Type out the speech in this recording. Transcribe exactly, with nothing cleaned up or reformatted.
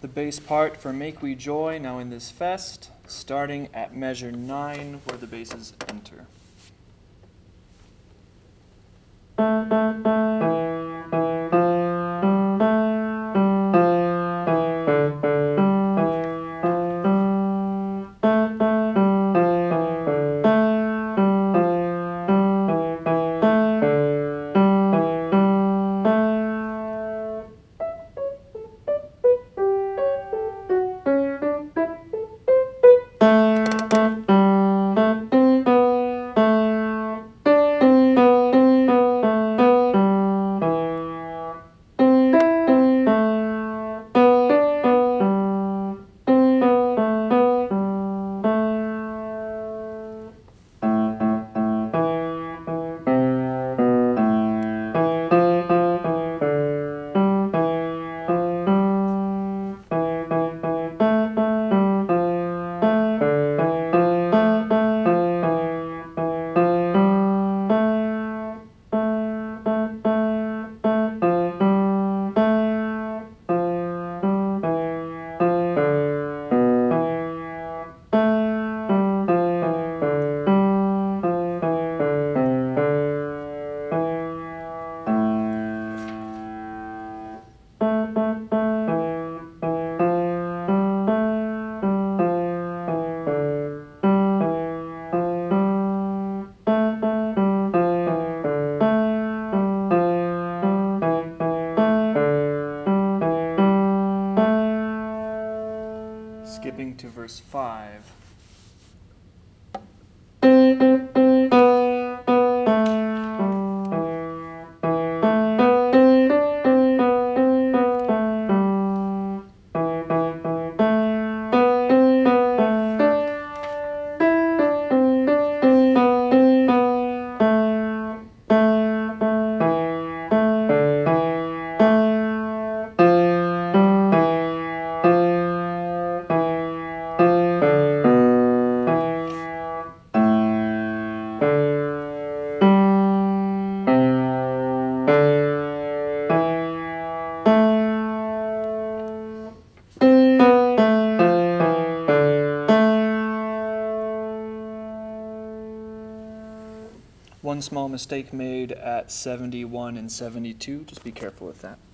The bass part for Make We Joy, Now in This Fest, starting at measure nine where the basses enter. Skipping to verse five. One small mistake made at seventy-one and seventy-two, just be careful with that.